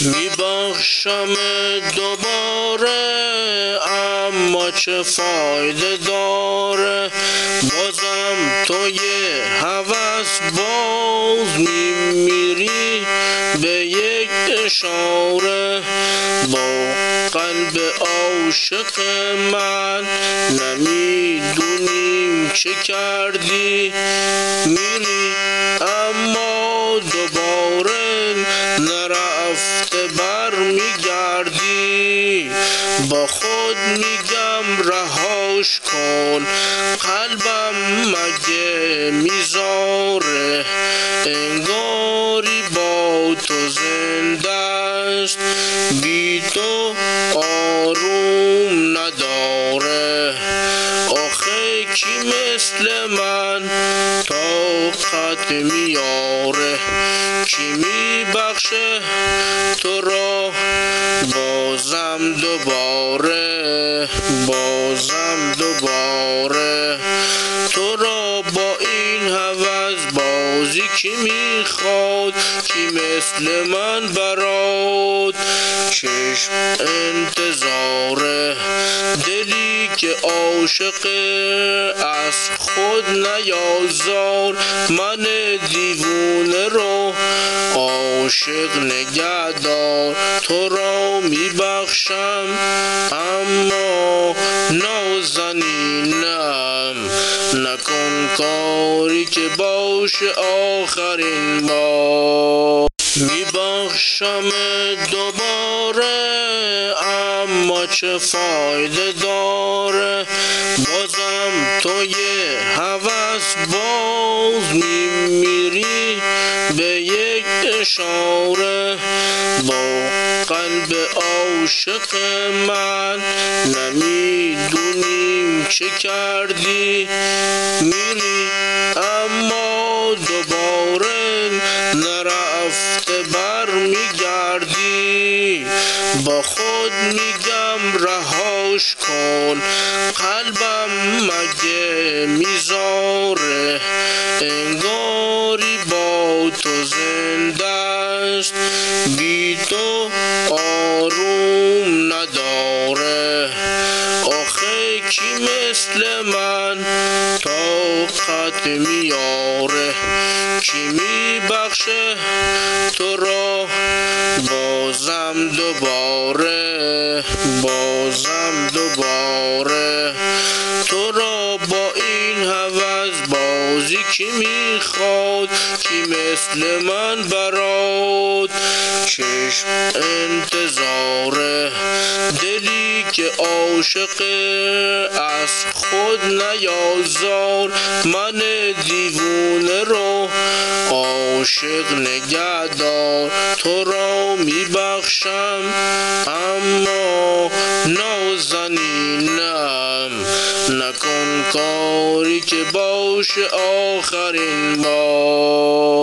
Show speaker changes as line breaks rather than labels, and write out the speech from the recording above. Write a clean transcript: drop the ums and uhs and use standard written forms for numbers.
میبخشم دوباره، اما چه فایده داره؟ بازم تو یه هوس باز میمیری به یک اشاره. با قلب عاشق من نمیدونیم چه کردی، میری اما دوباره نرفته بر میگردی. با خود میگم رهاش کن، قلبم مگه میذاره؟ انگاری با تو زنده است، بی تو آروم نداره. آخه کی مثل من طاقت میاره؟ کی میبخشه تو را بازم دوباره، بازم دوباره؟ تو را با این هوس بازی کی میخواد؟ کی مثل من برات چشم انتظاره؟ دلی که عاشق از خود نیازار، من دیوونه رو عاشق نگهدار. تو را میبخشم اما نازنینم، نکن کاری که باشه آخرین بار. میبخشم دوباره، اما چه فایده داره؟ بازم تو یه هوس باز میمیری به یک اشاره. با قلب عاشق من نمیدونیم چه کردی، میری اما دوباره نرفته بر میگردی. با خود میگم رهاش کن، قلبم مگه میذاره؟ انگاری با تو زنده است، بی تو آروم نداره. آخه کی مثل من طاقت میاره؟ کی میبخشه تو را بازم دوباره، بازم دوباره؟ تو را با این هوس بازی کی میخواد؟ کی مثل من برات چشم انتظاره؟ دلی که عاشق از خود نیازار، من دیوونه رو عاشق نگهدار. تو را میبخشم اما نازنینم، نکن کاری که باشه آخرین بار.